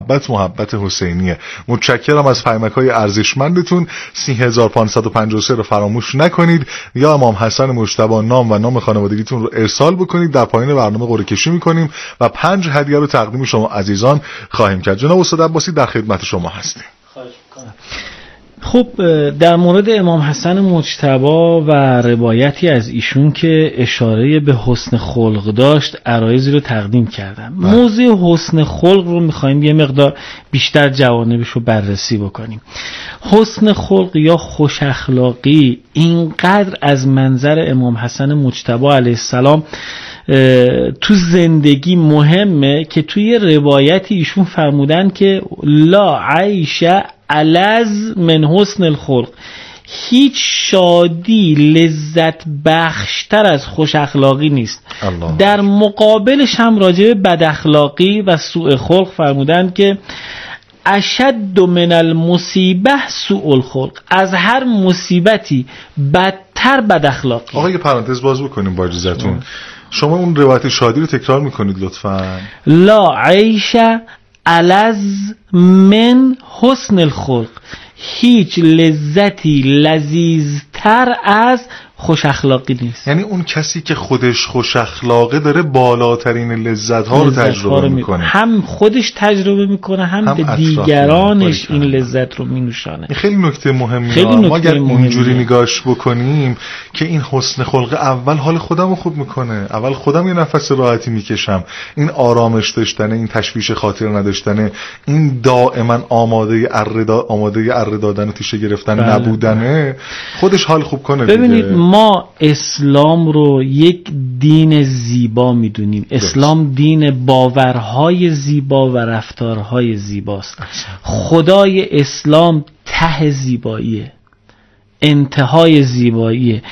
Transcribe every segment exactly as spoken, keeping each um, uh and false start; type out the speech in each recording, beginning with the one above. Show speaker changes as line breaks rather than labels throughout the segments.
محبت محبت حسینیه. متشکرم از پیامک‌های ارزشمندتون. سی هزار و پانصد و پنجاه و سه رو فراموش نکنید یا امام حسن مجتبی نام و نام خانوادگیتون رو ارسال بکنید. در پایین برنامه قرعه کشی می‌کنیم و پنج هدیه رو تقدیم شما عزیزان خواهیم کرد. جناب استاد عباسی در خدمت شما هستیم.
خواهش می‌کنم. خب در مورد امام حسن مجتبی و روایتی از ایشون که اشاره به حسن خلق داشت عرایضی رو تقدیم کردم. موضوع حسن خلق رو میخوایم یه مقدار بیشتر جوانبش رو بررسی بکنیم. حسن خلق یا خوش اخلاقی اینقدر از منظر امام حسن مجتبی علیه السلام تو زندگی مهمه که توی روایتی ایشون فرمودن که لا عیش الذ من حسن الخلق، هیچ شادی لذت بخشتر از خوش اخلاقی نیست. الله. در مقابلش هم راجع به بد اخلاقی و سوء خلق فرمودن که اشد من المصیبه سوء الخلق، از هر مصیبتی بدتر بد اخلاقی.
آقا یه پرانتز باز بکنیم با اجازهتون. شما اون روایت شادی رو تکرار میکنید لطفاً.
لا عیش الذ من حسن الخلق، هیچ لذتی لذیذتر از خوش اخلاقی نیست.
یعنی اون کسی که خودش خوش اخلاقه داره بالاترین لذت ها رو تجربه میکنه،
هم خودش تجربه میکنه هم, هم به دیگرانش این لذت رو مینوشانه.
خیلی نکته مهمیه. ما اگر اونجوری نگاش بکنیم که این حسن خلق اول حال خودم رو خوب میکنه، اول خودم یه نفس راحتی میکشم، این آرامش داشتنه، این تشویش خاطر نداشتنه، این دائما آماده اره آماده اره دادن و تیشه گرفتن بله. نبودنه، خودش حال خوب کنه.
ببینید دیگه. ما اسلام رو یک دین زیبا میدونیم. اسلام دین باورهای زیبا و رفتارهای زیباست. خدای اسلام ته زیباییه، انتهای زیباییه،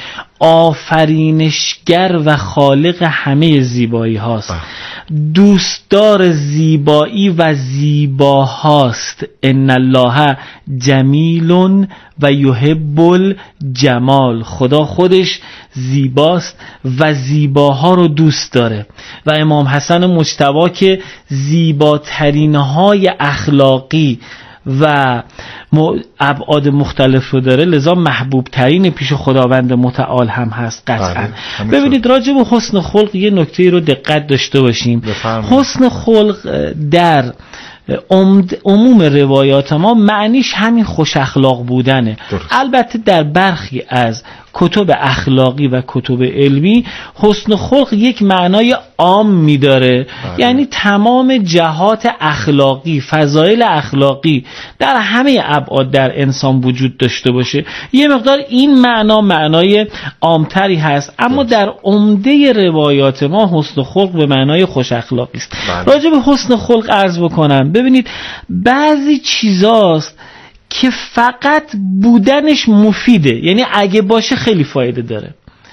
آفرینشگر و خالق همه زیبایی هاست، دوستدار زیبایی و زیباهاست. ان الله جمیل و یحب الجمال، خدا خودش زیباست و زیباها رو دوست داره. و امام حسن مجتبی که زیباترین های اخلاقی و ابعاد مختلف رو داره، لذا محبوب ترین پیش خداوند متعال هم هست قطعا. ببینید راجع به حسن خلق یه نکته رو دقت داشته باشیم. بفرمید. حسن خلق در عموم روایات ما معنیش همین خوش اخلاق بودنه. درست. البته در برخی از کتب اخلاقی و کتب علمی حسن خلق یک معنای عام می‌داره، یعنی تمام جهات اخلاقی، فضایل اخلاقی در همه ابعاد در انسان وجود داشته باشه. یه مقدار این معنا معنای عامتری هست، اما درست. در عمده روایات ما حسن خلق به معنای خوش اخلاقی است. راجع به حسن خلق عرض بکنم، ببینید بعضی چیزاست که فقط بودنش مفیده، یعنی اگه باشه خیلی فایده داره.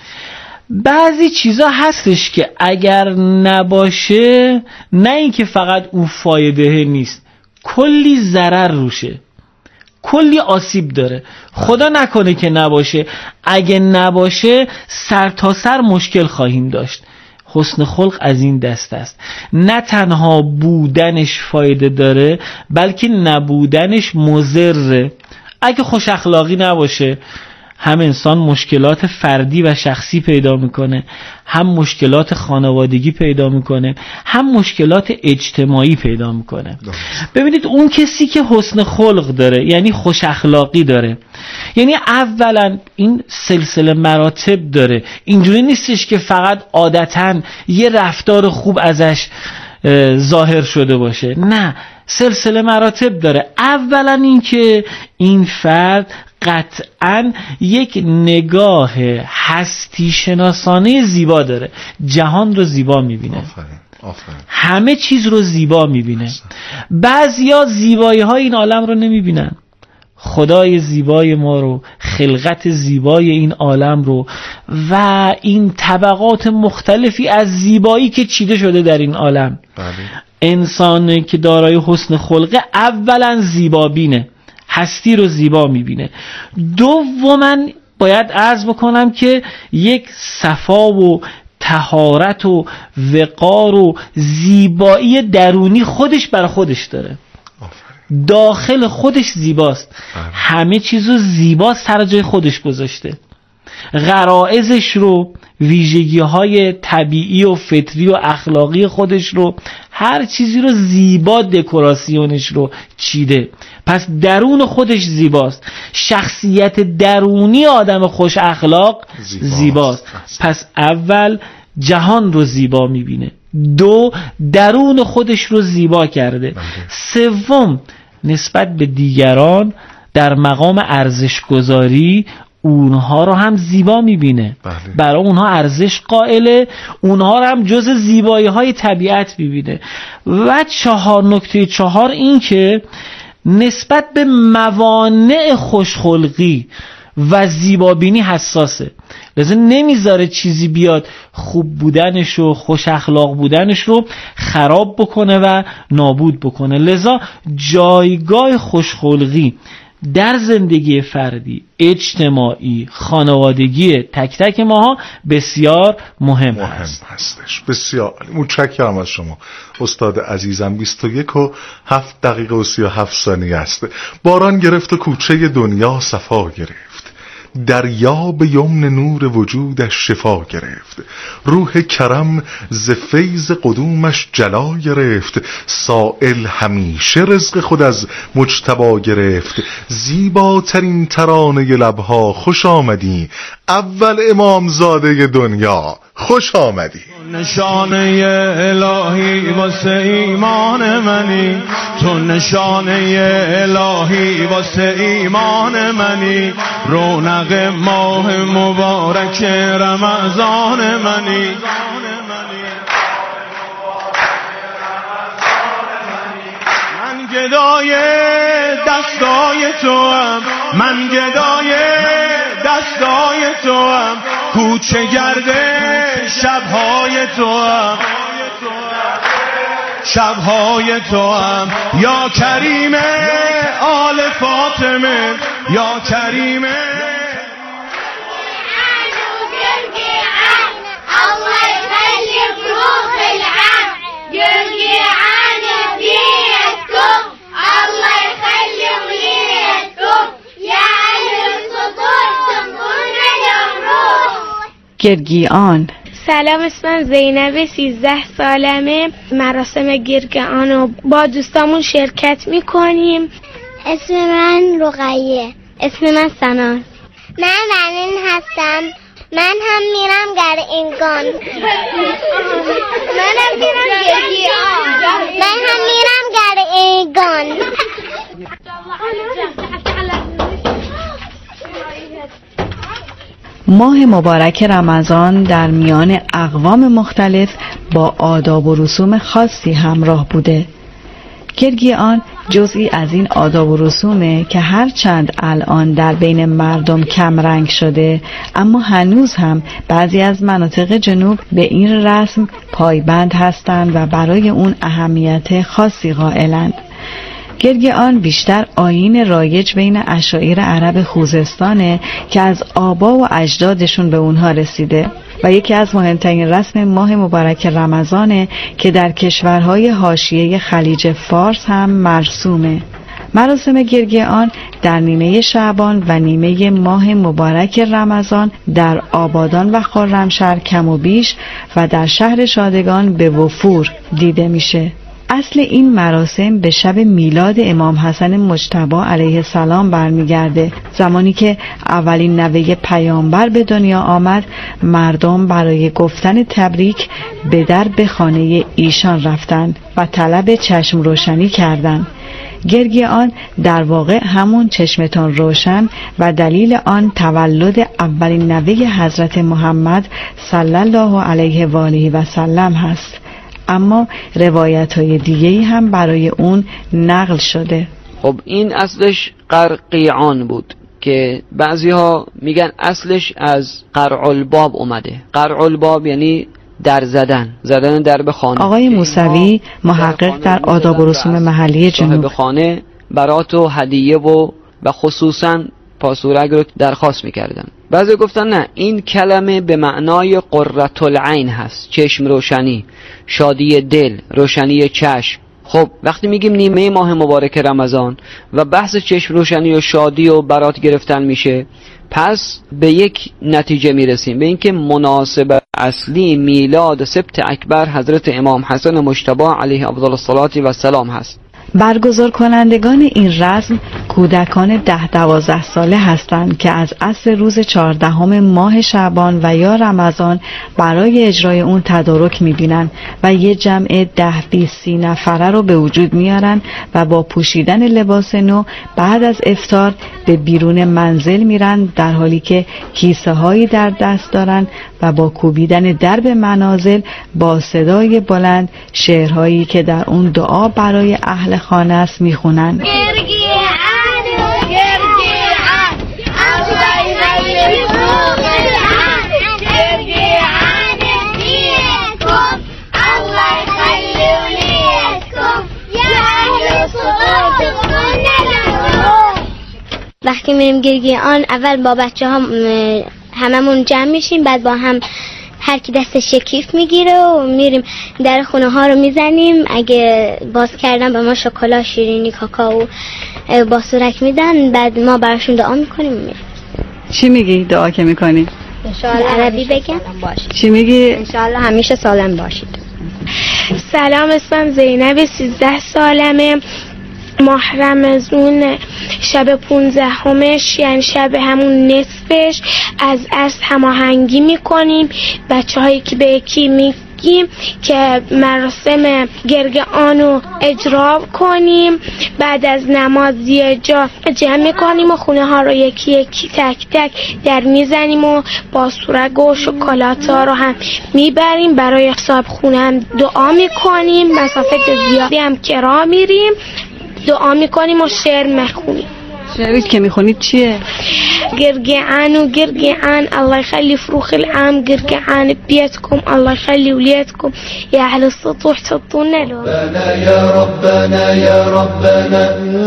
بعضی چیزا هستش که اگر نباشه، نه اینکه فقط اون فایده نیست، کلی ضرر روشه، کلی آسیب داره. خدا نکنه که نباشه، اگه نباشه سر تا سر مشکل خواهیم داشت. حسن خلق از این دست است. نه تنها بودنش فایده داره، بلکه نبودنش مضره. اگه خوش اخلاقی نباشه، هم انسان مشکلات فردی و شخصی پیدا میکنه، هم مشکلات خانوادگی پیدا میکنه، هم مشکلات اجتماعی پیدا میکنه. ببینید اون کسی که حسن خلق داره، یعنی خوش اخلاقی داره، یعنی اولا این سلسله مراتب داره. اینجوری نیستش که فقط عادتاً یه رفتار خوب ازش ظاهر شده باشه، نه، سلسله مراتب داره. اولا این که این فرد قطعاً یک نگاه هستی شناسانه زیبا داره، جهان رو زیبا میبینه، آفرین. آفرین. همه چیز رو زیبا میبینه. بعضیا زیبایی های این عالم رو نمیبینن، خدای زیبای ما رو، خلقت زیبای این عالم رو و این طبقات مختلفی از زیبایی که چیده شده در این عالم. بله. انسانی که دارای حسن خلقه اولا زیبا بینه، هستی رو زیبا میبینه. دوما باید عرض بکنم که یک صفا و طهارت و وقار و زیبایی درونی خودش برای خودش داره. داخل خودش زیباست. همه چیزو زیبا سر جای خودش گذاشته. غرائزش رو، ویژگی های طبیعی و فطری و اخلاقی خودش رو، هر چیزی رو زیبا دکوراسیونش رو چیده. پس درون خودش زیباست. شخصیت درونی آدم خوش اخلاق زیباست, زیباست. پس اول جهان رو زیبا میبینه، دو درون خودش رو زیبا کرده، سوم نسبت به دیگران در مقام ارزش گذاری اونها رو هم زیبا میبینه، برای اونها ارزش قائله، اونها رو هم جز زیبایی های طبیعت میبینه. و چهار نکته چهار این که نسبت به موانع خوشخلقی و زیبابینی حساسه، لذا نمیذاره چیزی بیاد خوب بودنش و خوش اخلاق بودنش رو خراب بکنه و نابود بکنه. لذا جایگاه خوشخلقی در زندگی فردی، اجتماعی، خانوادگی تک تک ماها بسیار مهم, مهم هست.
هستش. بسیار متشکرم از شما استاد عزیزم. بیست و یک و هفت دقیقه و سی و هفت ثانیه است. باران گرفت و کوچه دنیا صفا گرفت، دریا به یمن نور وجودش شفا گرفت، روح کرم ز فیض قدومش جلا گرفت، سائل همیشه رزق خود از مجتبی گرفت، زیباترین ترانه لبها خوش آمدی، اول امامزاده دنیا خوش آمدی.
نشانه الهی واسه ایمان منی، تو نشانه الهی واسه ایمان منی، رونق ماه مبارک رمضان منی. من گدای دستای تو هم، من گدای دستای تو هم، کوچه گرده شبهای تو هم، شبهای تو هم، یا کریم آل فاطمه، یا کریم
گرگیان.
سلام، اسمم زینب، سیزده سالمه. مراسم گرگیان رو با دوستامون شرکت میکنیم.
اسم من رقیه.
اسم من سنان.
من رنین هستم. من هم میرم گرگیان.
من هم میرم گرگیان.
من هم میرم گرگیان.
ماه مبارک رمضان در میان اقوام مختلف با آداب و رسوم خاصی همراه بوده. گرگیان جزئی از این آداب و رسومه که هرچند الان در بین مردم کم رنگ شده، اما هنوز هم بعضی از مناطق جنوب به این رسم پایبند هستند و برای اون اهمیت خاصی قائلند. گرگیان بیشتر آیین رایج بین عشایر عرب خوزستانه که از آبا و اجدادشون به اونها رسیده و یکی از مهمترین رسم ماه مبارک رمضانه که در کشورهای حاشیه خلیج فارس هم مرسومه. مراسم گرگیان در نیمه شعبان و نیمه ماه مبارک رمضان در آبادان و خرمشهر کم و بیش و در شهر شادگان به وفور دیده میشه. اصل این مراسم به شب میلاد امام حسن مجتبی علیه السلام برمیگرده. زمانی که اولین نوه پیامبر به دنیا آمد، مردم برای گفتن تبریک به در به خانه ایشان رفتند و طلب چشم روشنی کردند. گرگیان در واقع همون چشمتان روشن و دلیل آن تولد اولین نوه حضرت محمد صلی الله علیه و آله و سلم هست. اما روایت‌های دیگه‌ای هم برای اون نقل شده.
خب این اصلش قرقیعان بود که بعضی‌ها میگن اصلش از قرع الباب اومده. قرع الباب یعنی در زدن، زدن در به خانه.
آقای موسوی محقق در آداب و رسوم محلی جنوب،
به خانه برات و هدیه و و خصوصا پاسورگ رو درخواست میکردن. بعضی گفتن نه، این کلمه به معنای قرة العین هست، چشم روشنی، شادی دل، روشنی چشم، خب وقتی میگیم نیمه ماه مبارک رمضان و بحث چشم روشنی و شادی و برات گرفتن میشه، پس به یک نتیجه میرسیم، به اینکه مناسب اصلی میلاد سبت اکبر حضرت امام حسن مجتبی علیه افضل الصلاة و السلام هست.
برگزار کنندگان این رسم کودکان ده دوازده ساله هستند که از عصر روز چهاردهم ماه شعبان و یا رمضان برای اجرای اون تدارک میبینن و یه جمع ده بیست سی نفره رو به وجود میارن و با پوشیدن لباس نو بعد از افطار به بیرون منزل میرن، در حالی که کیسه هایی در دست دارن و با کوبیدن درب منازل با صدای بلند شعرهایی که در اون دعا برای اهل خانه است میخونن.
وقتی میریم گرگیان اول با بچه ها هممون جمع میشیم، بعد با هم هر کی دستش کیف میگیره و میریم در خونه ها رو میزنیم. اگه باز کردن به ما شکلات، شیرینی، کاکائو با سورک میدن، بعد ما براشون دعا میکنیم و میریم.
چی میگی دعا که میکنی؟
انشالله عربی بگم.
چی میگی؟
انشالله همیشه سالم باشید. سلام، اسمم زینب، سیزده سالمه. ماه رمضان شب پونزدهمش یعنی شب همون نصفش از عصر هماهنگی میکنیم. بچه هایی که به یکی میگیم که مراسم گرگه‌آن اجرا کنیم. بعد از نماز یه جا جمع میکنیم و خونه ها رو یکی یکی تک تک در میزنیم و با سورگ و شکلات ها رو هم میبریم. برای صاحب خونه هم دعا میکنیم. مسافت زیادی هم که راه میریم دعا میکنیم و شعر میخونیم.
شعری که میخونید چیه؟
گرگه‌آن و گرگه‌آن الله يخلي فروخ العام گرگه‌آن بيتكم الله يخلي وليتكم يا اهل السطوح تطونا له.
ربنا يا ربنا يا ربنا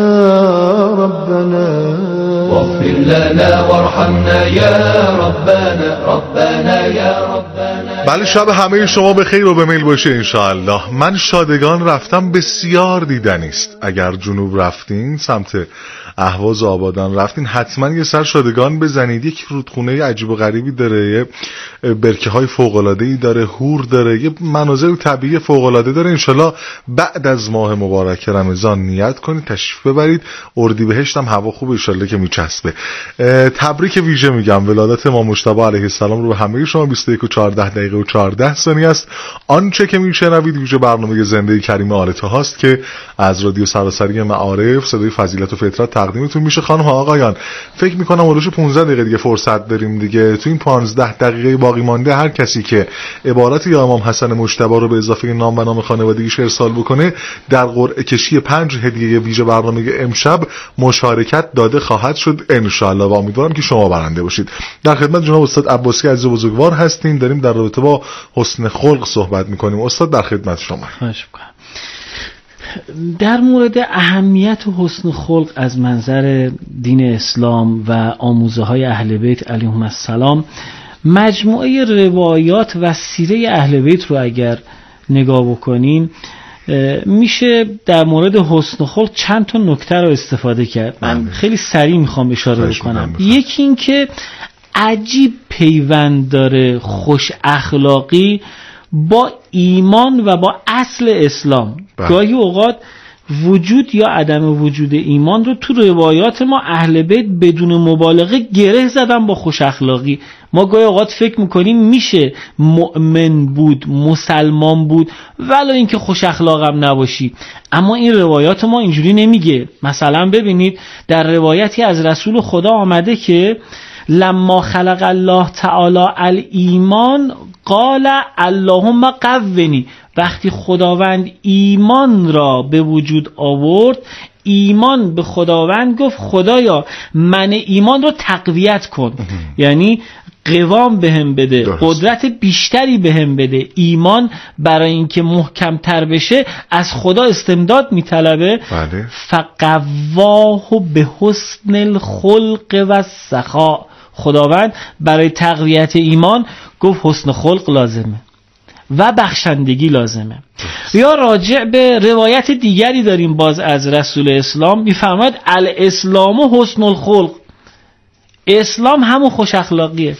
يا ربنا واغفر لنا وارحمنا يا ربنا ربنا يا ربنا.
بله، شب همه شما به خیر و به میل باشه انشاءالله. من شادگان رفتم، بسیار دیدنی است. اگر جنوب رفتین سمت اهواز آبادان رفتین حتما یه سر شادگان بزنید. یک رودخونه عجیب و غریبی داره، یه برکه های فوق العاده ای داره، هور داره، یه مناظر طبیعی فوق العاده داره. انشالله بعد از ماه مبارک رمضان نیت کنید تشریف ببرید. اردیبهشت هم هوا خوبه انشالله که میچسبه. تبریک ویژه میگم ولادت امام مجتبی علیه السلام رو به همه شما. بیست و یک و چهارده دقیقه و چهارده ثانیه است. آنچه که میشنوید ویژه برنامه زنده کریم آل طه هاست که از رادیو سراسری معارف صدای فضیلت و فطرت تقدیمتون میشه. خانم ها آقایان، فکر میکنم اولش پانزده دقیقه دیگه فرصت داریم دیگه. تو این پانزده دقیقه باقی مانده هر کسی که عبارت یا امام حسن مجتبی رو به اضافه نام و نام خانوادگیش ارسال بکنه در قرعه کشی پنج هدیه ویژه برنامه امشب مشارکت داده خواهد شد انشالله و امیدوارم که شما برنده باشید. در خدمت جناب استاد عباسی عزیز و بزرگوار هستیم. داریم در رابطه با حسن خلق صحبت میکنیم. استاد در خدمت شما.
خواهش می‌کنم. در مورد اهمیت حسن خلق از منظر دین اسلام و آموزه های اهل بیت علیهم السلام، مجموعه روایات و سیره اهل بیت رو اگر نگاه بکنیم میشه در مورد حسن خلق چند تا نکته رو استفاده کرد. من خیلی سریع میخوام اشاره بکنم. یکی این که عجیب پیوند داره خوش اخلاقی با ایمان و با اصل اسلام. گاهی اوقات وجود یا عدم وجود ایمان رو تو روایات ما اهل بیت بدون مبالغه گره زدن با خوش اخلاقی. ما گاهی اوقات فکر میکنیم میشه مؤمن بود، مسلمان بود ولو اینکه خوش اخلاقم نباشی، اما این روایات ما اینجوری نمیگه. مثلا ببینید در روایتی از رسول خدا آمده که لما خلق الله تعالی الایمان قال اللهم قونی. وقتی خداوند ایمان را به وجود آورد، ایمان به خداوند گفت خدایا من ایمان رو تقویت کن، یعنی قوام بهم بده، درست. قدرت بیشتری بهم بده. ایمان برای اینکه محکم تر بشه از خدا استمداد میطلبه.
بله.
فقواه به حسن الخلق و السخاء. خداوند برای تقویت ایمان گفت حسن خلق لازمه. و بخشندگی لازمه. یا راجع به روایت دیگری داریم باز از رسول اسلام، میفرماید الاسلام و حسن الخلق، اسلام همون خوش اخلاقیه.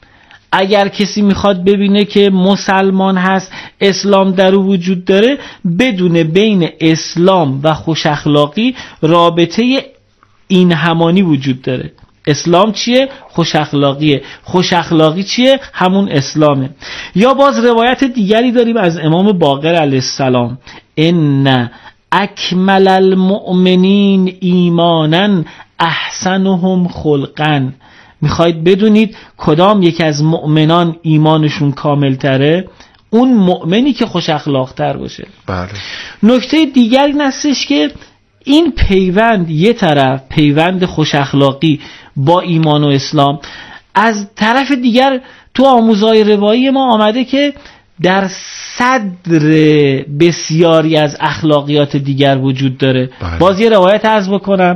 اگر کسی میخواد ببینه که مسلمان هست، اسلام در او وجود داره، بدون بین اسلام و خوش اخلاقی رابطه این همانی وجود داره. اسلام چیه؟ خوش اخلاقیه. خوش اخلاقی چیه؟ همون اسلامه. یا باز روایت دیگری داریم از امام باقر علیه السلام، ان اکمل المؤمنین ایمانا احسنهم خلقا. میخواید بدونید کدام یک از مؤمنان ایمانشون کامل تره؟ اون مؤمنی که خوش اخلاق تر باشه.
بله.
نکته دیگر این هستش که این پیوند، یه طرف پیوند خوش اخلاقی با ایمان و اسلام، از طرف دیگر تو آموزهای روایی ما آمده که در صدر بسیاری از اخلاقیات دیگر وجود داره.
بله.
باز یه روایت عرض بکنم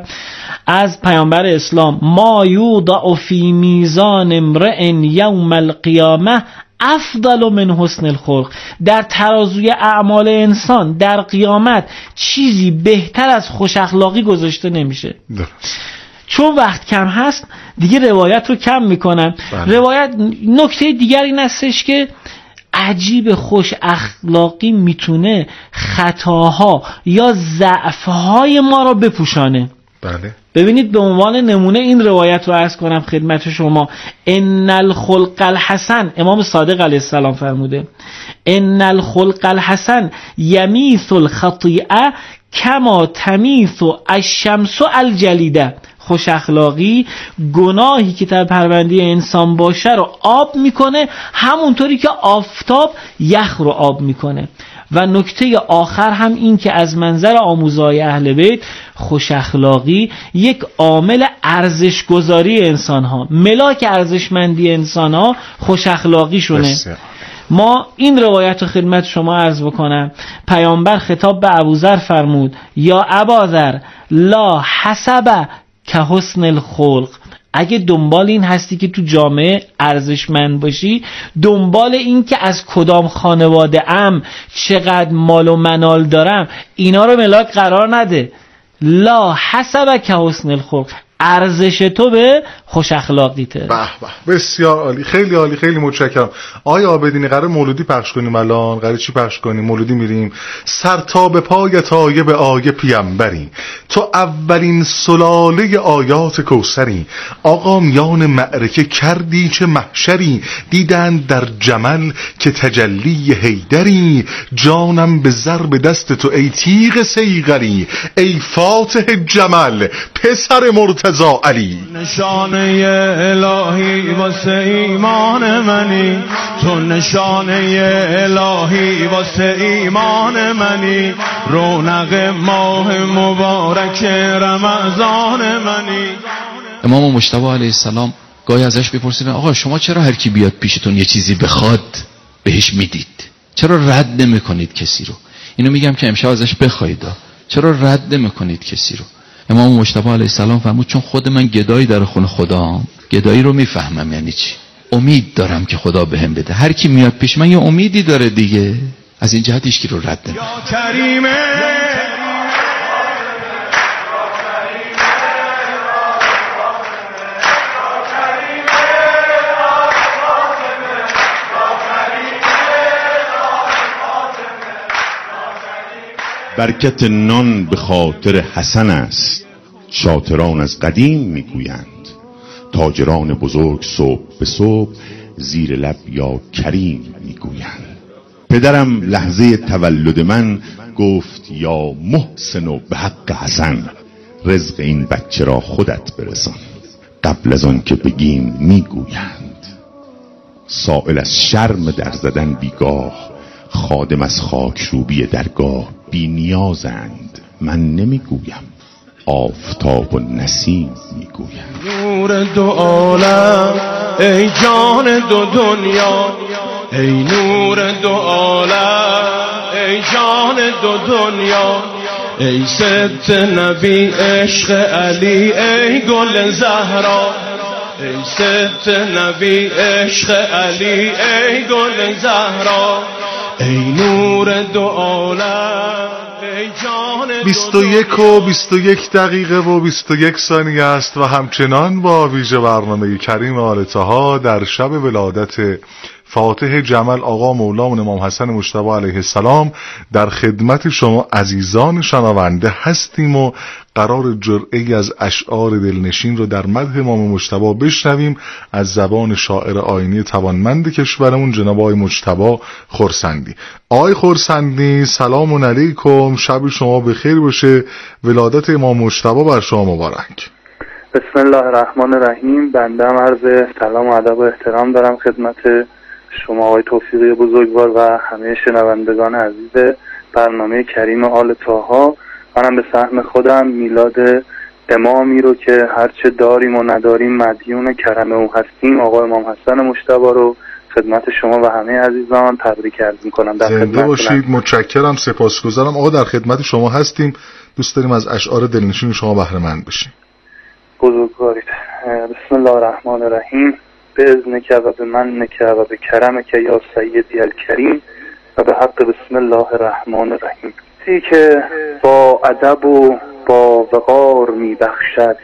از پیامبر اسلام، ما یوضع فی میزان امرئ یوم القیامه افضل من حسن الخلق. در ترازوی اعمال انسان در قیامت چیزی بهتر از خوش اخلاقی گذاشته نمیشه.
درست.
چون وقت کم هست دیگه روایت رو کم میکنم.
بله.
روایت نکته دیگر این هستش که عجیب خوش اخلاقی میتونه خطاها یا ضعفهای ما رو بپوشانه.
بله.
ببینید به عنوان نمونه این روایت رو عرض کنم خدمت شما، ان الخلق الحسن، امام صادق علیه السلام فرموده ان الخلق الحسن یمیث الخطیئه کما تمیث الشمس الجلیده. خوش اخلاقی گناهی که در پرونده انسان باشه رو آب میکنه همونطوری که آفتاب یخ رو آب میکنه. و نکته آخر هم این که از منظر آموزهای اهل بیت خوش اخلاقی یک عامل ارزش گذاری انسان ها، ملاک ارزشمندی انسان ها خوش اخلاقی شونه. ما این روایت رو خدمت شما عرض بکنم. پیامبر خطاب به ابوذر فرمود یا اباذر لا حسب که حسن الخلق. اگه دنبال این هستی که تو جامعه ارزشمند باشی، دنبال این که از کدام خانواده ام، چقدر مال و منال دارم، اینا رو ملاک قرار نده. لا حسب که حسن الخلق، ارزش تو به خوش اخلاقیته.
به به، بسیار عالی، خیلی عالی، خیلی متشکرم. آقای عابدینی قرار مولودی پخش کنیم الان؟ قرار چی پخش کنیم؟ مولودی میریم. سر تا به پای آیه به آیه پیامبری، تو اولین سلاله آیات کوثری، آقا میان معرکه کردی چه محشری، دیدن در جمل که تجلی حیدری، جانم به ضرب دست تو ای تیغ صیقلی، ای فاتح جمل پسر مرتضی علی.
نشانه الهی واسه ایمان منی، تو نشانه الهی واسه ایمان منی، رونق ماه مبارک رمضان منی.
امام مجتبی علیه السلام گاهی ازش بپرسیدن آقا شما چرا هر کی بیاد پیشتون یه چیزی بخواد بهش میدید؟ چرا رد نمیکنید کسی رو؟ اینو میگم که امشب ازش بخواید، چرا رد نمیکنید کسی رو؟ امام مجتبی علیه السلام فرمود چون خود من گدایی در خون خدام، گدایی رو میفهمم یعنی چی. امید دارم که خدا بهم بده. هر کی میاد پیش من یه امیدی داره دیگه. از این جهت هیچ کی رو رد نمیکنه.
یا کریمه
برکت نان به خاطر حسن است، شاطران از قدیم میگویند، تاجران بزرگ صبح به صبح زیر لب یا کریم میگویند. پدرم لحظه تولد من گفت یا محسن و به حق حسن، رزق این بچه را خودت برسان، قبل از آن که بگیم میگویند. سائل از شرم در زدن بیگاه، خادم از خاکروبی درگاه بی نیازند، من نمیگویم آفتاب و نسیم میگویم.
نور دو عالم ای جان دو دنیا، ای نور دو عالم ای جان دو دنیا، ای ست نبی عشق علی ای گل زهرا، ای ست نبی عشق علی ای گل زهرا، ای نور دو عالم ای جان
بیست و یک و بیست و یک دقیقه و بیست و یک ثانیه است و همچنان با ویژه برنامه کریم آل طه در شب ولادت فاتح جمل آقا مولامون امام حسن مجتبی علیه السلام در خدمت شما عزیزان شنونده هستیم و قرار جرعه‌ای از اشعار دلنشین رو در مدح امام مجتبی بشنویم از زبان شاعر آیینی توانمند کشورمون جناب آقای مجتبی خرسندی. آقای خرسندی سلام علیکم، شب شما بخیر باشه، ولادت امام مجتبی بر شما مبارک.
بسم الله الرحمن الرحیم. بنده هم عرض سلام و ادب و احترام دارم خدمت شما آقای توفیقی بزرگوار و همه شنوندگان عزیز برنامه کریم آل طه. منم به سهم خودم میلاد امامی رو که هرچه داریم و نداریم مدیون کرم او هستیم آقای امام حسن مجتبی رو خدمت شما و همه عزیزان تبریک عرض می‌کنم. در
زنده باشید، متشکرم، سپاسگزارم. آقا در خدمت شما هستیم، دوست داریم از اشعار دلنشین شما بهره مند بشیم.
بزرگوارید. بسم الله الرحمن الرحیم. به اذنک و به منک و به کرمک یا سیدی الکریم و به حق بسم الله الرحمن الرحیم. کسی که با ادب و با وقار می بخشد،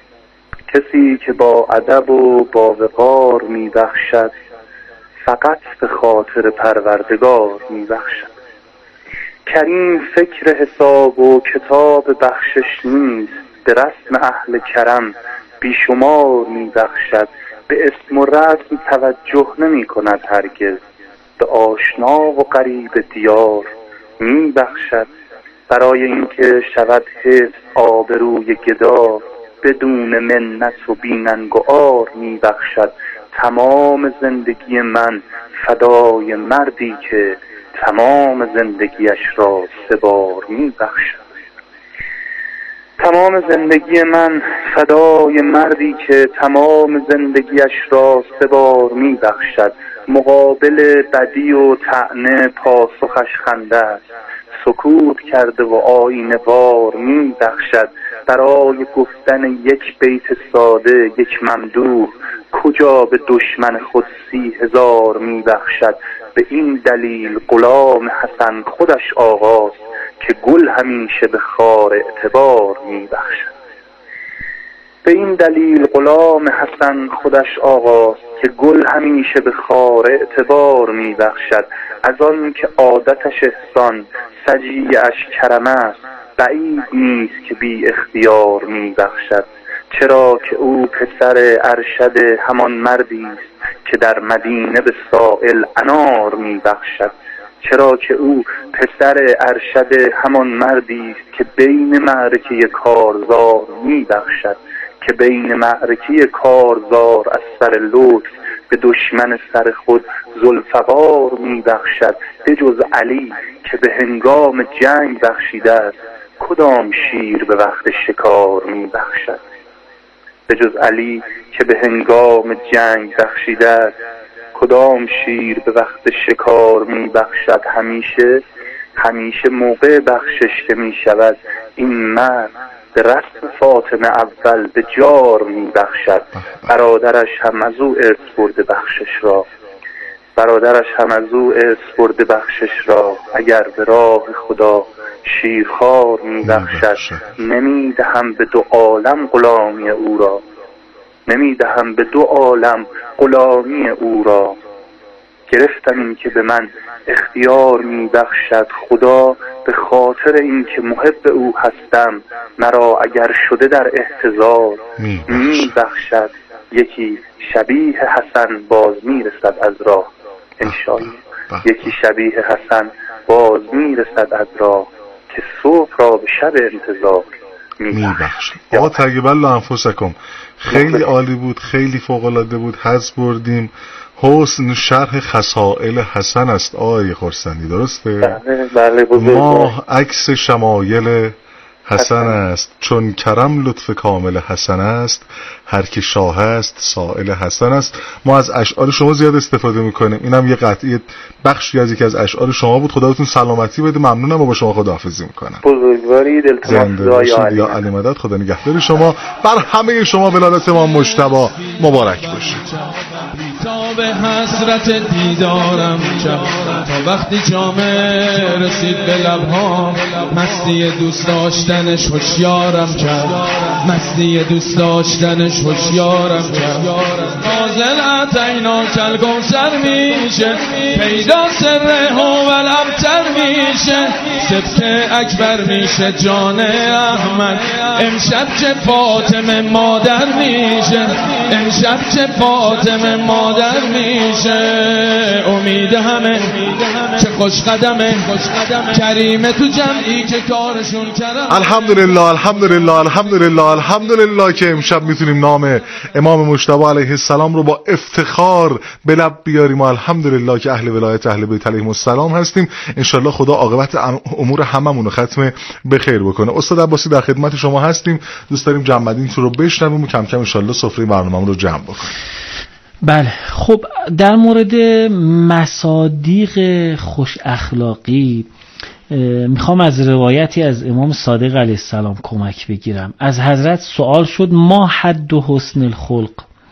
کسی که با ادب و با وقار می بخشد فقط به خاطر پروردگار می بخشد. کریم فکر حساب و کتاب بخشش نیست، به رسم اهل کرم بیشمار می بخشد. به اسم و رسم توجه نمی کند هرگز، به آشنا و غریب دیار می بخشد. برای اینکه شود حفظ آبروی گدا، بدون منت و بیننگ و عار می بخشد. تمام زندگی من فدای مردی که تمام زندگیش را سه بار می بخشد. تمام زندگی من فدای مردی که تمام زندگیش را سه بار می بخشد. مقابل بدی و طعنه پاسخش خنده است، سکوت کرده و آینه وار می بخشد. برای گفتن یک بیت ساده یک ممدوح، کجا به دشمن خود سی هزار می بخشد. به این دلیل غلام حسن خودش آغاست که گل همیشه به خار اعتبار می بخشد. به این دلیل غلام حسن خودش آغاست که گل همیشه به خار اعتبار می بخشد. از آن که عادتش احسان سجیه‌اش کرم است، بعید نیست که بی اختیار می بخشد. چرا که او پسر ارشد همان مردی است که در مدینه به سائل انار می بخشد. چرا که او پسر ارشد همان مردی است که بین معرکه کارزار می بخشد، که بین معرکه کارزار از سر لطف به دشمن سر خود ذوالفقار می بخشد. به جز علی که به هنگام جنگ بخشیده است، کدام شیر به وقت شکار می بخشد. به جز علی که به هنگام جنگ بخشیده است، کدام شیر به وقت شکار می بخشد. همیشه همیشه موقع بخشش که می شود این مرد به رسم فاطمه اول به جار می بخشد. برادرش هم از او ارث برده بخشش را، برادرش هم از او ارث برده بخشش را. اگر به راه خدا شیرخوار می بخشد، نمی دهم به دو عالم غلامی او را، نمی دهم به دو عالم غلامی او را. گرفتم این که به من اختیار می بخشد خدا، به خاطر این که محب او هستم مرا اگر شده در احتضار می بخشد. یکی شبیه حسن باز می رسد از راه انشالله، یکی شبیه حسن باز می رسد از راه که صبح را به شب انتظار می
بخشد. آقا طیب الله انفسکم، خیلی عالی بود، خیلی فوق‌العاده بود، حظ بردیم. حسن شرح خصائل حسن است آقای خرسندی، درسته؟
بله بله بزرگ.
ما عکس شمایل حسن است، چون کرم لطف کامل حسن است، هر که شاه است سائل حسن است. ما از اشعار شما زیاد استفاده میکنیم، اینم یه قطعی بخشی از یکی از اشعار شما بود. خداتون سلامتی بده، ممنونم و با شما خداحافظی میکنم.
بزرگوارید، التماس دعای
یا علی مدد. خدا نگهدار شما، بر همه شما ولادت امام مجتبی مبارک باشید.
تا به حسرت دیدارم کرد، تا وقتی جامه رسید به لبها مستی دوست داشتنش هوشیارم کرد، مستی دوست داشتنش هوشیارم کرد. نازل اتینا کل کوثر میشه، پیدا سر هوال ابتر میشه، سبت اکبر میشه جان احمد، امشب چه فاطمه مادر میشه، امشب چه فاطمه مادر میشه. امید همه چه خوش قدمه، کریمه تو جمعی که کارشون کردم.
الحمدلله الحمدلله الحمدلله الحمدلله که امشب میتونیم نام امام مجتبی علیه السلام رو با افتخار به لب بیاریم و الحمدلله که اهل ولایت اهل بیت علیهم السلام هستیم. انشالله خدا عاقبت امور هممون رو ختم به خیر بکنه. استاد عباسی در خدمت شما هستیم، دوست داریم جمع‌بندی تو رو بشنویم و کم کم انشالله سفره برنامه‌مون رو جمع بکنیم.
بله خب در مورد مصادیق خوش اخلاقی میخوام از روایتی از امام صادق علیه السلام کمک بگیرم. از حضرت سوال شد ما حد و حسن الخلق،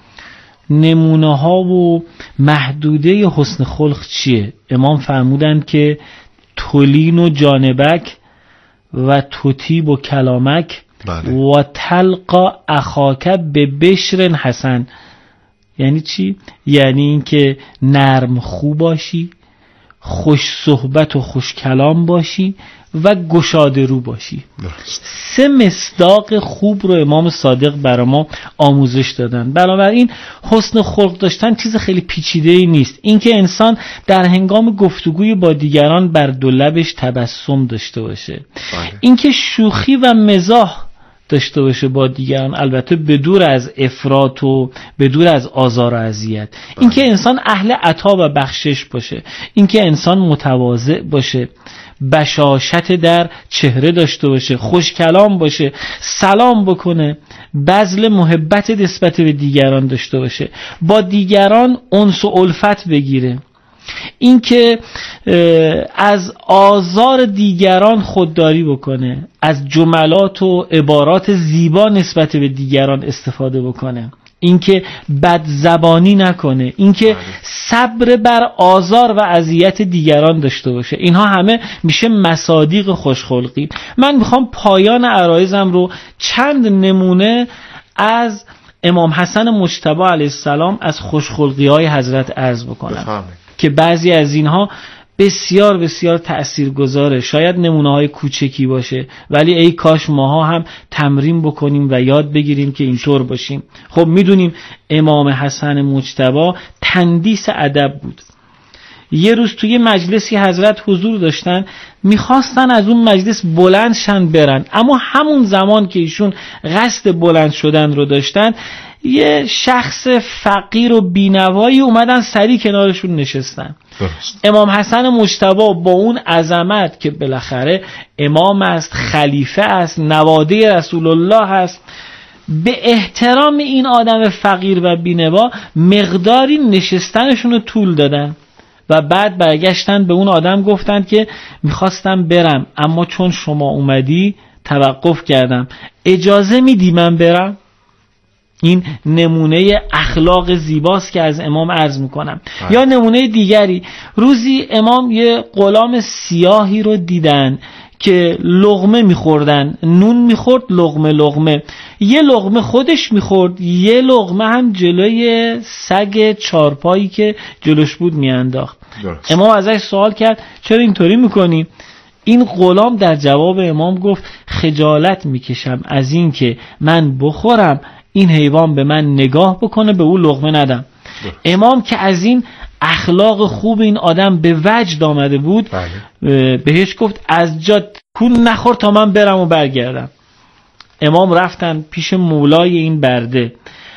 نمونه ها و محدوده حسن خلق چیه؟ امام فرمودند که تولین و جانبک و تطیب و کلامک بله. و تلقا اخاک به بشر حسن. یعنی چی؟ یعنی اینکه نرم خوب باشی، خوش صحبت و خوش کلام باشی و گشاده رو باشی. درست. سه مصداق خوب رو امام صادق برای ما آموزش دادن. بنابراین حسن خلق داشتن چیز خیلی پیچیده‌ای نیست. اینکه انسان در هنگام گفتگوی با دیگران بر دو لبش تبسم داشته باشه، اینکه شوخی و مزاح داشته باشه با دیگران، البته بدور از افراط و بدور از آزار و اذیت، اینکه انسان اهل عطا و بخشش باشه، اینکه انسان متواضع باشه، بشاشت در چهره داشته باشه، خوش کلام باشه، سلام بکنه، بذل محبت نسبت به دیگران داشته باشه، با دیگران انس و الفت بگیره، اینکه از آزار دیگران خودداری بکنه، از جملات و عبارات زیبا نسبت به دیگران استفاده بکنه، اینکه بد زبانی نکنه، اینکه صبر بر آزار و اذیت دیگران داشته باشه. اینها همه میشه مصادیق خوشخلقی. من میخوام پایان عرایزم رو چند نمونه از امام حسن مجتبی علیه السلام از خوشخلقی های حضرت عرض بکنم بفهمید. که بعضی از اینها بسیار بسیار تأثیرگذاره. شاید نمونه های کوچکی باشه ولی ای کاش ماها هم تمرین بکنیم و یاد بگیریم که اینطور باشیم. خب میدونیم امام حسن مجتبی تندیس ادب بود. یه روز توی مجلسی حضرت حضور داشتن، میخواستن از اون مجلس بلند شن برن، اما همون زمان که ایشون قصد بلند شدن رو داشتن، یه شخص فقیر و بینوایی اومدن سری کنارشون نشستن. درست. امام حسن مجتبی با اون عظمت که بالاخره امام است، خلیفه است، نواده رسول الله است، به احترام این آدم فقیر و بینوا مقداری نشستنشون رو طول دادن و بعد برگشتن به اون آدم گفتن که میخواستم برم اما چون شما اومدی توقف کردم، اجازه میدی من برم؟ این نمونه اخلاق زیباست که از امام عرض میکنم. های. یا نمونه دیگری، روزی امام یه غلام سیاهی رو دیدن که لقمه میخوردن، نون میخورد لقمه لقمه، یه لقمه خودش میخورد، یه لقمه هم جلوی سگ چارپایی که جلوش بود میانداخت. امام ازش سوال کرد چرا اینطوری میکنی؟ این غلام در جواب امام گفت خجالت میکشم از این که من بخورم این حیوان به من نگاه بکنه به اون لقمه ندم. امام که از این اخلاق خوب این آدم به وجد آمده بود بله. بهش گفت از جا کون نخور تا من برم و برگردم. امام رفتن پیش مولای این برده،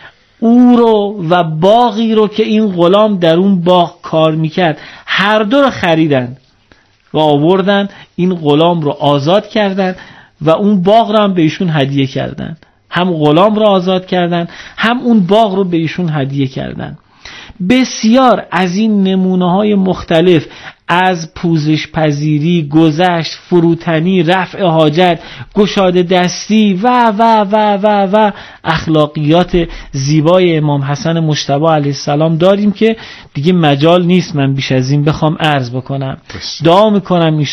او رو و باغی رو که این غلام در اون باغ کار میکرد هر دو رو خریدن و آوردن، این غلام رو آزاد کردن و اون باغ رو هم به ایشون هدیه کردن. هم غلام رو آزاد کردن هم اون باغ رو به ایشون هدیه کردن. بسیار از این نمونه های مختلف از پوزش پذیری، گذشت، فروتنی، رفع حاجت، گشاده دستی و و و و و اخلاقیات زیبای امام حسن مجتبی علیه السلام داریم که دیگه مجال نیست من بیش از این بخوام عرض بکنم. دعا میکنم